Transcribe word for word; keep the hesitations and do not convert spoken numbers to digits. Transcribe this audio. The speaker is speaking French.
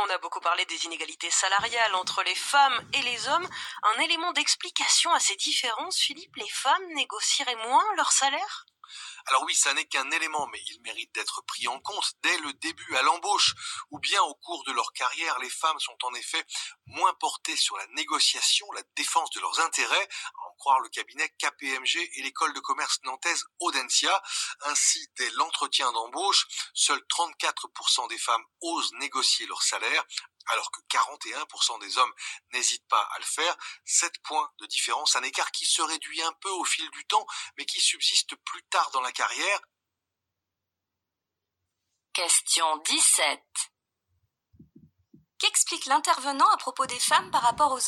on a beaucoup parlé des inégalités salariales entre les femmes et les hommes. Un élément d'explication à ces différences, Philippe, les femmes négocieraient moins leur salaire ? Alors oui, ça n'est qu'un élément, mais il mérite d'être pris en compte dès le début, à l'embauche, ou bien au cours de leur carrière. Les femmes sont en effet moins portées sur la négociation, la défense de leurs intérêts, à en croire le cabinet K P M G et l'école de commerce nantaise Audencia. Ainsi, dès l'entretien d'embauche, seuls trente-quatre pour cent des femmes osent négocier leur salaire, alors que quarante et un pour cent des hommes n'hésitent pas à le faire. sept points de différence, un écart qui se réduit un peu au fil du temps, mais qui subsiste plus tard dans la carrière. Question dix-sept. Qu'explique l'intervenant à propos des femmes par rapport aux hommes ?